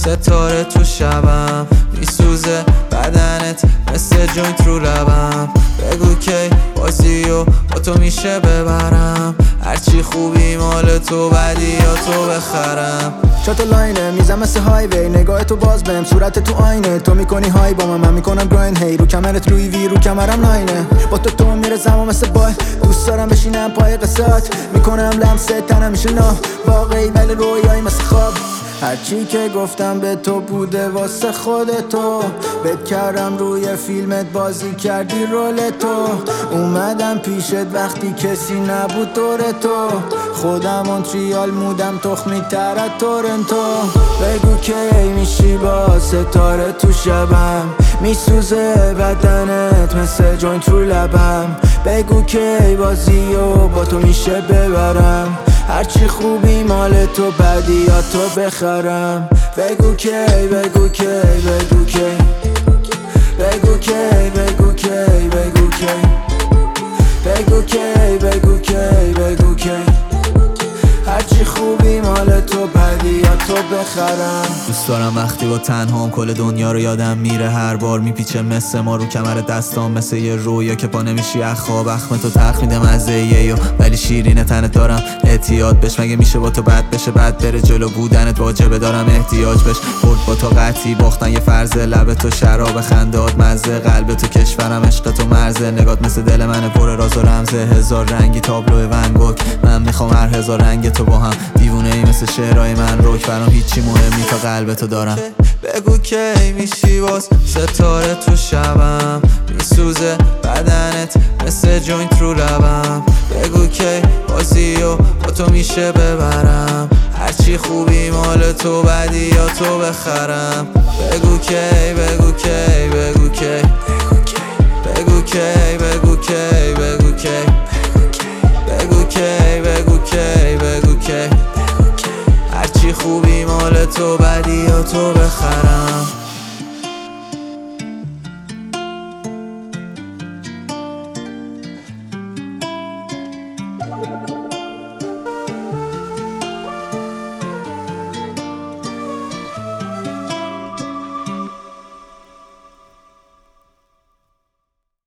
ستاره تو شبم، میسوزه بدنت مثل جوینت رو لبم. بگو کی بازیو با تو میشه ببرم، هرچی خوبی مال تو بدی یا تو بخرم. شات لاینه میزم مثل هایوی، نگاه تو باز بهم صورت تو آینه. تو میکنی های با من میکنم گراین، هی رو کمرت لوی وی رو کمرم لاینه. با تو میره زمان مثل بای، دوست دارم بشینم پای قصات، میکنم لمسه تنم میشه نه واقعی ولی رویایی مثل خواب. هرچی که گفتم به تو بوده واسه خودتو، بهت کردم روی فیلمت بازی کردی رول تو. اومدم پیشت وقتی کسی نبود دور تو، خودم مونتریال مودم تخمی تر از تورنتو. بگو کی میشی با ستاره تو شبم، میسوزه بدنت مثل جوینت رو لبم. بگو کی بازیو با تو میشه ببرم، هرچی خوبی مال تو بدی یا تو بخرم. بگو کی بگو کی بگو کی بگو کی بگو کی بگو کی بگو کی بگو کی بگو کی هرچی خوبی مال تو بدی یا تو بخرم. دوست دارم وقتی با تنهام کل دنیا رو یادم میره، هر بار میپیچه مثل ما رو کمر دستام، مثل یه رویا که پا نمیشی از خواب. اخم تو تلخ میده مزه ولی شیرین تنت دارم اعتیاد بش. مگه میشه با تو بد بشه بد بره جلو بودنت واجبه، دارم احتیاج بش. برد با تو قطعی باختن یه فرض، لب تو شراب خندات مزه، قلب تو کشورم عشق تو مرزه. نگات مثل دل من پر راز و رمزه، هزار رنگی تابلو ون گوگ. من میخوام هر هزار رنگ تو با هم، دیوونه ای مثل شعرهای من روک. برام هیچی مهمی تا قلب تو دارم. بگو کی میشی باز ستاره تو شبم، میسوزه بدنت مثل جوینت رو لبم. بگو کی بازیو با تو میشه ببرم، هرچی خوبی مال تو بدی یا تو بخرم.